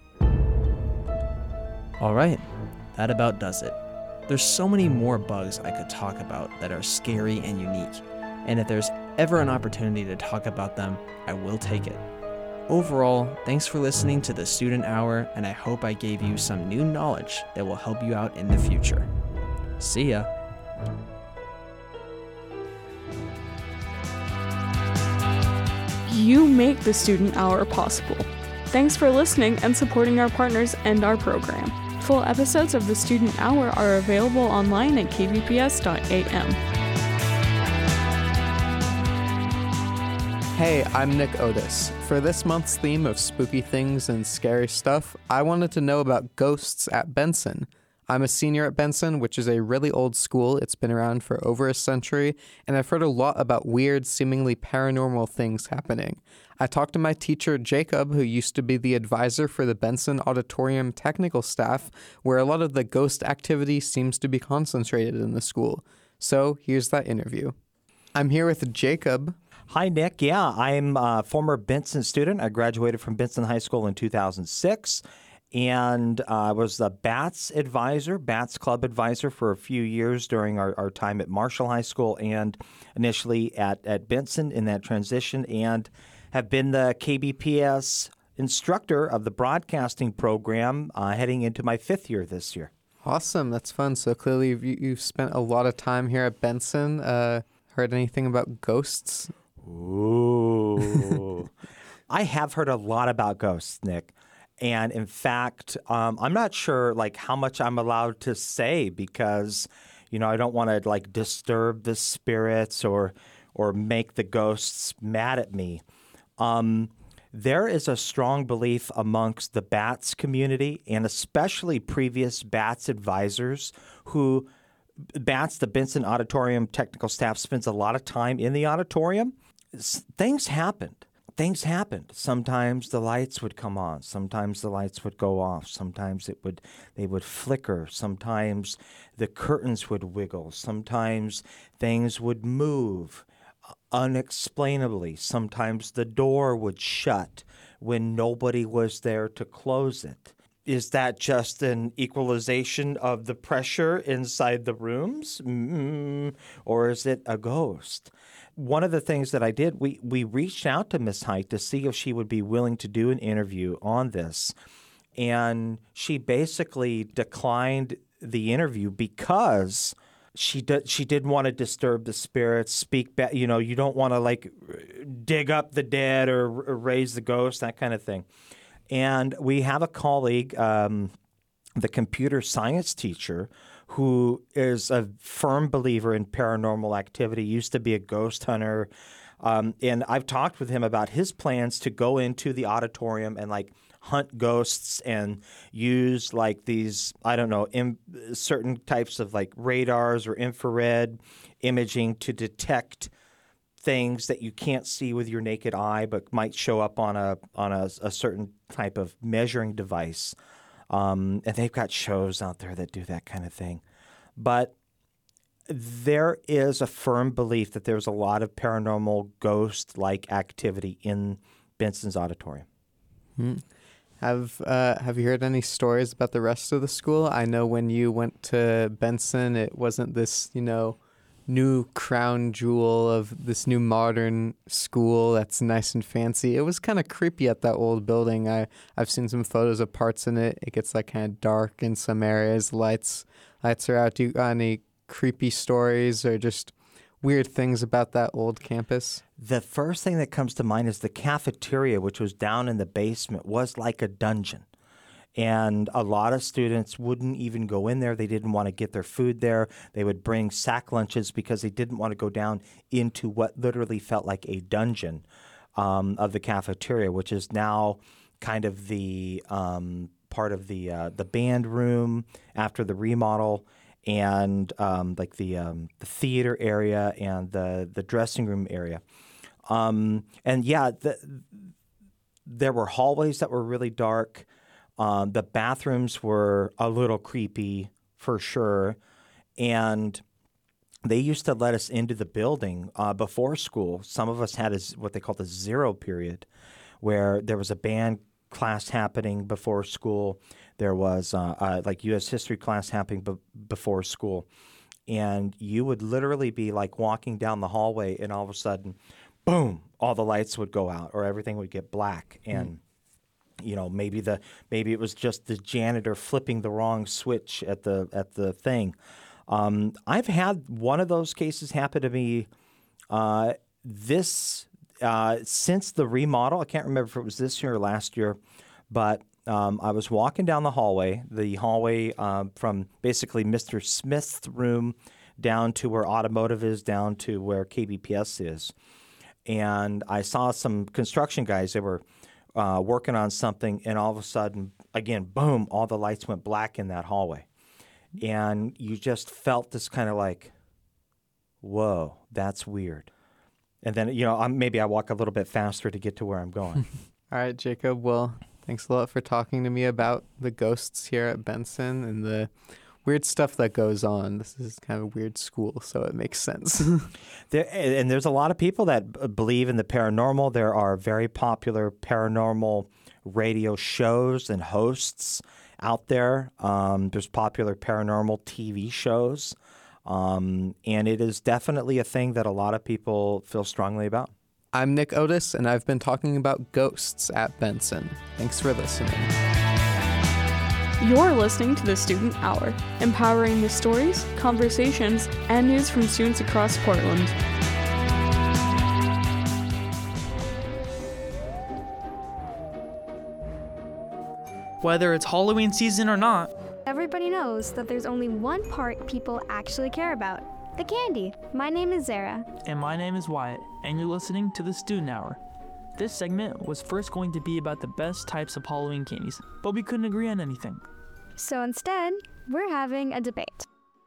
Alright, that about does it. There's so many more bugs I could talk about that are scary and unique, and if there's ever an opportunity to talk about them, I will take it. Overall, thanks for listening to the Student Hour, and I hope I gave you some new knowledge that will help you out in the future. See ya. You make the Student Hour possible. Thanks for listening and supporting our partners and our program. Full episodes of the Student Hour are available online at k v p s dot a m. Hey, I'm Nick Otis. For this month's theme of spooky things and scary stuff, I wanted to know about ghosts at Benson. I'm a senior at Benson, which is a really old school. It's been around for over a century, and I've heard a lot about weird, seemingly paranormal things happening. I talked to my teacher, Jacob, who used to be the advisor for the Benson Auditorium technical staff, where a lot of the ghost activity seems to be concentrated in the school. So here's that interview. I'm here with Jacob. Hi, Nick. Yeah, I'm a former Benson student. I graduated from Benson High School in two thousand six. And uh, I was the Bats advisor, Bats Club advisor for a few years during our, our time at Marshall High School and initially at, at Benson in that transition, and have been the K B P S instructor of the broadcasting program uh, heading into my fifth year this year. Awesome. That's fun. So clearly you've, you've spent a lot of time here at Benson. Uh, heard anything about ghosts? Ooh. I have heard a lot about ghosts, Nick. And in fact, um, I'm not sure like how much I'm allowed to say because, you know, I don't want to like disturb the spirits or or make the ghosts mad at me. Um, there is a strong belief amongst the Bats community and especially previous Bats advisors who Bats, the Benson Auditorium technical staff, spends a lot of time in the auditorium. S- things happened. Things happened. Sometimes the lights would come on. Sometimes the lights would go off. Sometimes it would they would flicker. Sometimes the curtains would wiggle. Sometimes things would move unexplainably. Sometimes the door would shut when nobody was there to close it. Is that just an equalization of the pressure inside the rooms? Mm, or is it a ghost? One of the things that I did, we, we reached out to Miss Height to see if she would be willing to do an interview on this. And she basically declined the interview because she did, she didn't want to disturb the spirits, speak back. You know, you don't want to like dig up the dead or, or raise the ghost, that kind of thing. And we have a colleague, um, the computer science teacher, who is a firm believer in paranormal activity, used to be a ghost hunter. Um, and I've talked with him about his plans to go into the auditorium and like hunt ghosts and use like these, I don't know, im- certain types of like radars or infrared imaging to detect things that you can't see with your naked eye but might show up on a on a, a certain type of measuring device. Um, and they've got shows out there that do that kind of thing. But there is a firm belief that there's a lot of paranormal ghost-like activity in Benson's auditorium. Hmm. Have uh, Have you heard any stories about the rest of the school? I know when you went to Benson, it wasn't this, you know, new crown jewel of this new modern school that's nice and fancy. It was kind of creepy at that old building. I, I've seen some photos of parts in it. It gets like kind of dark in some areas. Lights lights are out. Do you got any creepy stories or just weird things about that old campus? The first thing that comes to mind is the cafeteria, which was down in the basement, was like a dungeon. And a lot of students wouldn't even go in there. They didn't want to get their food there. They would bring sack lunches because they didn't want to go down into what literally felt like a dungeon um, of the cafeteria, which is now kind of the um, part of the uh, the band room after the remodel, and um, like the um, the theater area and the the dressing room area. Um, and yeah, the, there were hallways that were really dark. Um, the bathrooms were a little creepy for sure, and they used to let us into the building uh, before school. Some of us had a, what they called a zero period, where there was a band class happening before school. There was uh, uh, like U S history class happening b- before school, and you would literally be like walking down the hallway, and all of a sudden, boom, all the lights would go out, or everything would get black, and mm. You know, maybe the maybe it was just the janitor flipping the wrong switch at the at the thing. Um, I've had one of those cases happen to me. Uh, this uh, since the remodel, I can't remember if it was this year or last year, but um, I was walking down the hallway, the hallway um, from basically Mister Smith's room down to where automotive is, down to where K B P S is, and I saw some construction guys. They were Uh, working on something, and all of a sudden, again, boom, all the lights went black in that hallway. And you just felt this kind of like, whoa, that's weird. And then, you know, I'm, maybe I walk a little bit faster to get to where I'm going. All right, Jacob. Well, thanks a lot for talking to me about the ghosts here at Benson and the weird stuff that goes on. This is kind of a weird school, so it makes sense. there, and there's a lot of people that believe in the paranormal. There are very popular paranormal radio shows and hosts out there. Um, there's popular paranormal T V shows. Um, and it is definitely a thing that a lot of people feel strongly about. I'm Nick Otis, and I've been talking about ghosts at Benson. Thanks for listening. You're listening to the Student Hour, empowering the stories, conversations, and news from students across Portland. Whether it's Halloween season or not, everybody knows that there's only one part people actually care about: the candy. My name is Zara. And my name is Wyatt, and you're listening to the Student Hour. This segment was first going to be about the best types of Halloween candies, but we couldn't agree on anything. So instead, we're having a debate.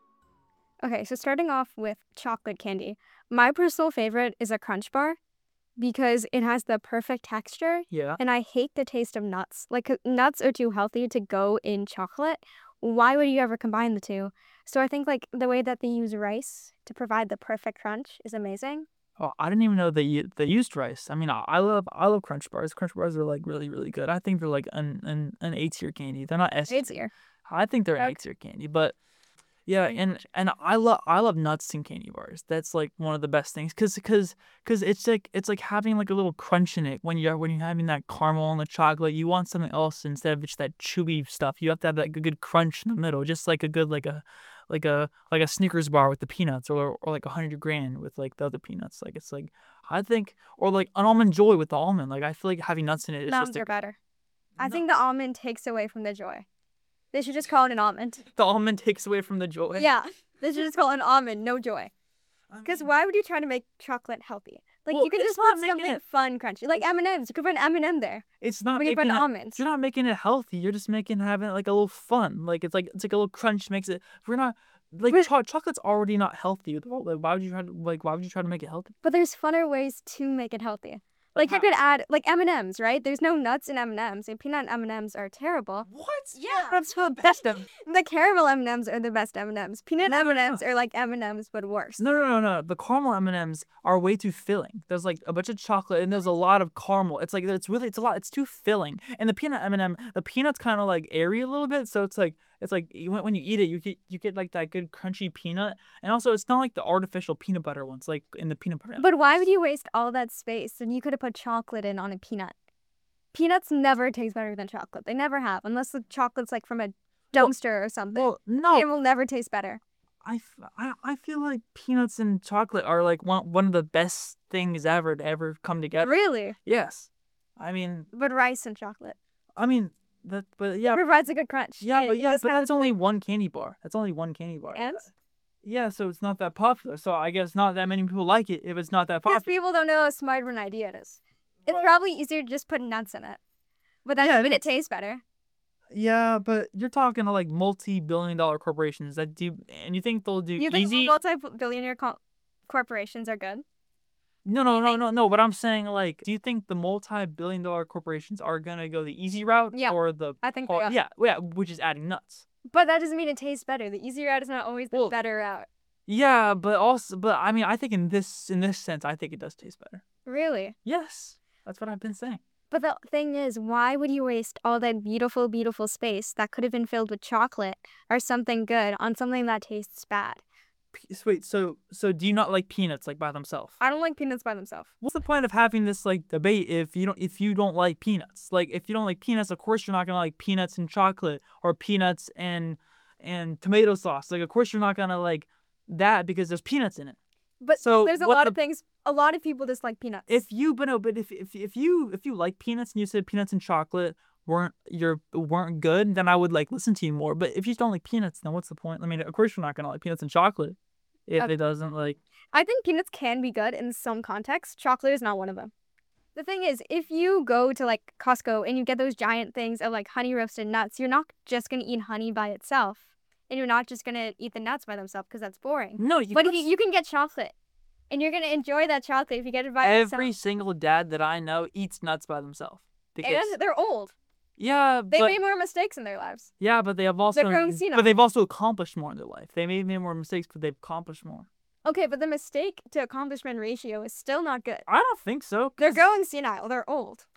Okay, so starting off with chocolate candy. My personal favorite is a Crunch Bar because it has the perfect texture. Yeah. And I hate the taste of nuts. Like, nuts are too healthy to go in chocolate. Why would you ever combine the two? So I think, like, the way that they use rice to provide the perfect crunch is amazing. Oh, I didn't even know they u- they used rice. I mean, I, I love I love Crunch Bars. Crunch Bars are like really really good. I think they're like an an, an A tier candy. They're not S tier. A tier. I think they're an A tier candy, but yeah, and and I love I love nuts in candy bars. That's like one of the best things, cause cause cause it's like it's like having like a little crunch in it when you're when you're having that caramel and the chocolate. You want something else instead of just that chewy stuff. You have to have that good, good crunch in the middle, just like a good like a like a like a Snickers bar with the peanuts, or or like a hundred grand with like the other peanuts. Like it's like I think, or like an almond joy with the almond. Like I feel like having nuts in it is Almonds just a, are better. I think the almond takes away from the joy. They should just call it an almond. the almond takes away from the joy. Yeah, they should just call it an almond, no joy. Because why would you try to make chocolate healthy? Like, Well, you could it's just not put making something it- fun, crunchy. Like M and M's. You could put an M and M there. It's not We could making put it, almonds. You're not making it healthy. You're just making having like a little fun. Like it's like it's like a little crunch makes it. We're not like cho- chocolate's already not healthy. Like, why would you try to like why would you try to make it healthy? But there's funner ways to make it healthy. Like, you could add, like, M and M's, right? There's no nuts in M and M's, and peanut M and M's are terrible. What? Yeah. That's the best of. The caramel M and M's are the best M and M's. Peanut M and M's are like M and M's, but worse. No, no, no, no. The caramel M and M's are way too filling. There's like a bunch of chocolate and there's a lot of caramel. It's like it's really it's a lot. It's too filling. And the peanut M and M, the peanut's kind of like airy a little bit, so it's like it's like you, when you eat it, you get you get like that good crunchy peanut. And also, it's not like the artificial peanut butter ones, like in the peanut butter. But why would you waste all that space? And you could have put chocolate in on a peanut. Peanuts never taste better than chocolate. They never have, unless the chocolate's like from a dumpster or something. Well, no. It will never taste better. I, f- I, I feel like peanuts and chocolate are like one one of the best things ever to ever come together. Really? Yes. I mean, But rice and chocolate. I mean that, but yeah. It provides a good crunch. Yeah, but It- yeah, it's but not- that's only one candy bar. That's only one candy bar. And? Yeah, so it's not that popular. So I guess not that many people like it if it's not that Because popular. people don't know how smart of an idea it is. It's probably easier to just put nuts in it. But that yeah, it tastes better. Yeah, but you're talking to like multi-billion dollar corporations that do, and you think they'll do You think easy? multi-billionaire co- corporations are good? No, no, no, no, no. But I'm saying, like, do you think the multi-billion dollar corporations are gonna go the easy route, Yeah, or the I think or, they are. yeah, yeah, which is adding nuts. But that doesn't mean it tastes better. The easy route is not always the better route. Yeah, but also, but I mean, I think in this in this sense, I think it does taste better. Really? Yes, that's what I've been saying. But the thing is, why would you waste all that beautiful, beautiful space that could have been filled with chocolate or something good on something that tastes bad? P- Wait, so so do you not like peanuts like by themselves? I don't like peanuts by themselves. What's the point of having this like debate if you don't if you don't like peanuts? Like if you don't like peanuts, of course you're not gonna like peanuts and chocolate or peanuts and and tomato sauce. Like of course you're not gonna like that because there's peanuts in it. But So there's a what lot the- of things. A lot of people dislike peanuts. If you but no, but if if if you if you like peanuts and you said peanuts and chocolate weren't your weren't good, then I would like listen to you more. But if you just don't like peanuts, then what's the point? I mean, of course you're not gonna like peanuts and chocolate if Okay. it doesn't like. I think peanuts can be good in some contexts. Chocolate is not one of them. The thing is, if you go to like Costco and you get those giant things of like honey roasted nuts, you're not just gonna eat honey by itself, and you're not just gonna eat the nuts by themselves because that's boring. No, you But put if you, you can get chocolate, and you're gonna enjoy that chocolate if you get it by Every itself. single dad that I know eats nuts by themselves. Because And they're old. yeah, They but made more mistakes in their lives. yeah, but they have also growing senile. but they've also accomplished more in their life. They made made more mistakes, but they've accomplished more. Okay, but the mistake to accomplishment ratio is still not good. I don't think so. They're growing senile. They're old.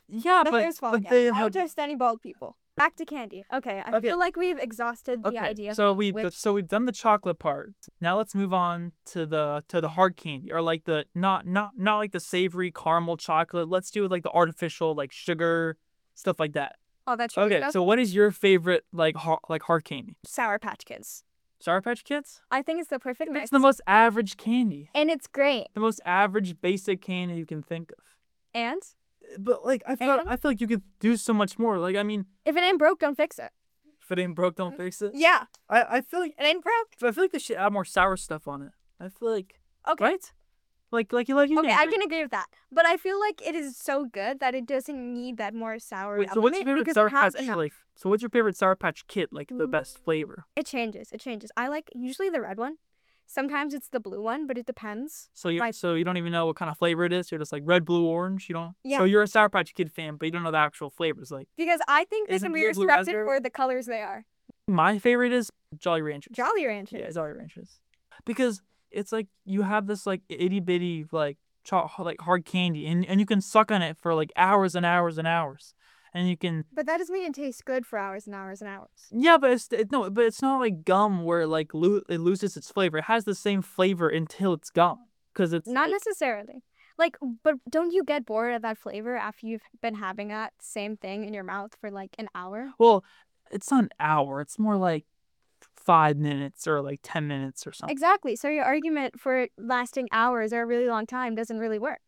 Yeah, the but, hair's but falling out. they I have. don't trust any bald people. Back to candy. Okay, I Okay. feel like we've exhausted the Okay, idea. so we've which- so we've done the chocolate part. Now let's move on to the to the hard candy, or like the not not not like the savory caramel chocolate. Let's do like the artificial like sugar stuff like that. Oh, that's true. Okay, so what is your favorite like hard, like hard candy? Sour Patch Kids. Sour Patch Kids? I think it's the perfect mix. It's the most average candy. And it's great. The most average basic candy you can think of. And But like I feel I feel like you could do so much more. Like I mean, if it ain't broke, don't fix it. if it ain't broke, don't fix it. Yeah. I, I feel like it ain't broke. I feel like they should add more sour stuff on it. I feel like Okay. right? Like like you like you Okay, think, I right? can agree with that. But I feel like it is so good that it doesn't need that more sour Wait, so what's your element favorite because Sour it has Patch? enough. Like, so what's your favorite Sour Patch Kid? Like the best flavor? It changes. It changes. I like usually the red one. Sometimes it's the blue one, but it depends. So you Like- so you don't even know what kind of flavor it is. You're just like red, blue, orange. You don't. Yeah. So you're a Sour Patch Kid fan, but you don't know the actual flavors. Like Because I think they Isn't can be blue blue respected raspberry? for the colors they are. my favorite is Jolly Ranchers. Jolly Ranchers. Yeah, Jolly Ranchers. Because it's like you have this like itty bitty like cho- like hard candy, and and you can suck on it for like hours and hours and hours, and you can. But that doesn't mean it tastes good for hours and hours and hours. Yeah, but it's it, no, but it's not like gum where like lo- it loses its flavor. It has the same flavor until it's gone, because it's Not necessarily. Like, but don't you get bored of that flavor after you've been having that same thing in your mouth for like an hour? well, it's not an hour. It's more like five minutes or like ten minutes or something. Exactly. So your argument for it lasting hours or a really long time doesn't really work.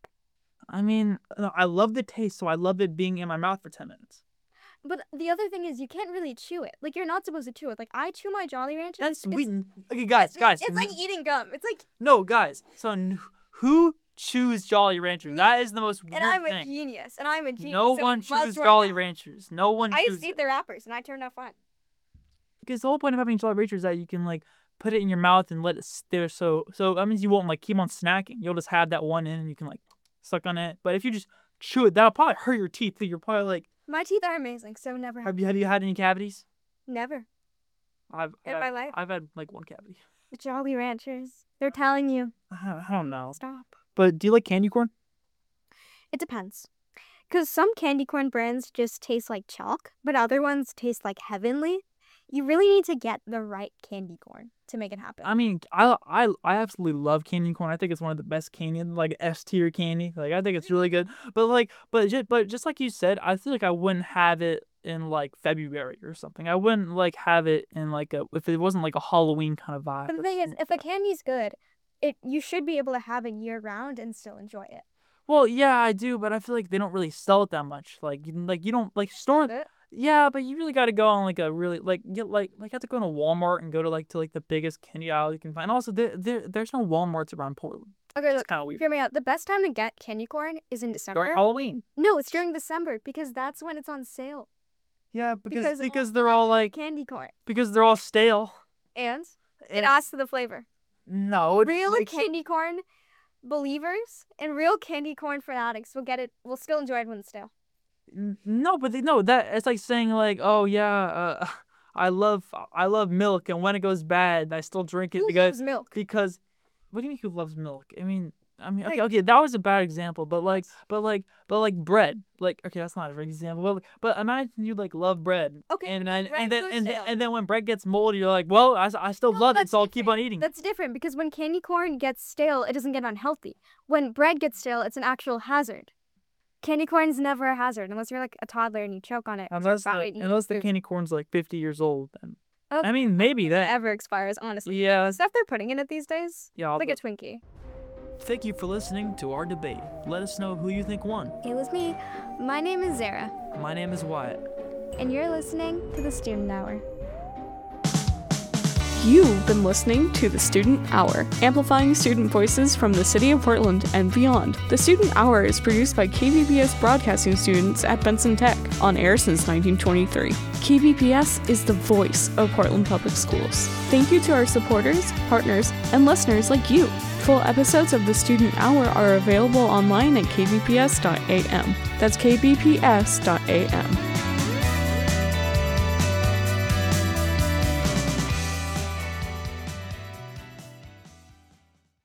I mean, no, I love the taste, so I love it being in my mouth for ten minutes. But the other thing is you can't really chew it. Like, you're not supposed to chew it. Like, I chew my Jolly Ranchers. That's it's- sweet. Okay, guys, it's- guys. It's like eating gum. It's like, No, guys. So n- who chews Jolly Ranchers? That is the most weird and I'm a thing. genius. And I'm a genius. No so one must chews work Jolly out. Ranchers. No one I chews. used to eat the wrappers, and I turned out fine. Because the whole point of having Jolly Ranchers is that you can like put it in your mouth and let it sit there. So so that means you won't like keep on snacking. You'll just have that one in and you can like suck on it. But if you just chew it, that'll probably hurt your teeth. Too. You're probably like, My teeth are amazing, so never. have you have you had any cavities? Never. I've In had- my life? I've had like one cavity. Jolly Ranchers. They're telling you. I I don't know. Stop. But do you like candy corn? It depends. Because some candy corn brands just taste like chalk, but other ones taste like heavenly. You really need to get the right candy corn to make it happen. I mean, I I I absolutely love candy corn. I think it's one of the best candy, like S tier candy. Like I think it's really good. But like, but just but just like you said, I feel like I wouldn't have it in like February or something. I wouldn't like have it in like a if it wasn't like a Halloween kind of vibe. But the thing is, if the candy's good, it you should be able to have it year round and still enjoy it. Well, yeah, I do, but I feel like they don't really sell it that much. Like you like you don't like store. Yeah, but you really got to go on like a really like you like like you have to go to Walmart and go to like to like the biggest candy aisle you can find. Also, there, there there's no Walmarts around Portland. Okay, look, kinda weird. hear me out. The best time to get candy corn is in December. During Halloween. No, it's during December because that's when it's on sale. Yeah, because Because because, all they're all like Candy corn. because they're all stale. And it And- adds to the flavor. No, it Real makes- candy corn believers and real candy corn fanatics will get it. Will still enjoy it when it's stale. N- No, but they, no, that it's like saying like, oh yeah, uh, I love I love milk, and when it goes bad, I still drink it Who because loves milk? because. What do you mean who loves milk? I mean, I mean, okay, Like- okay, that was a bad example, but like, but like, but like bread, like, okay, that's not a very good example, but but imagine you like love bread, Okay, and then bread and then goes and, then- stale. and then when bread gets moldy, you're like, well, I, s- I still love it, so I'll keep on eating. That's different because when candy corn gets stale, it doesn't get unhealthy. When bread gets stale, it's an actual hazard. Candy corn's never a hazard unless you're like a toddler and you choke on it. Unless the, Fine, you unless the food. candy corn's like fifty years old, then Oh, I mean maybe that. ever expires, honestly. Yeah. The stuff they're putting in it these days, Yeah, I'll like do- a Twinkie. Thank you for listening to our debate. Let us know who you think won. It was me. My name is Zara, My name is Wyatt. and you're listening to the Student Hour. You've been listening to the Student Hour, amplifying student voices from the city of Portland and beyond. The Student Hour is produced by K B P S broadcasting students at Benson Tech, on air since nineteen twenty-three. K B P S is the voice of Portland Public Schools. Thank you to our supporters, partners, and listeners like you. Full episodes of the Student Hour are available online at k b p s dot a m. That's k b p s dot a m.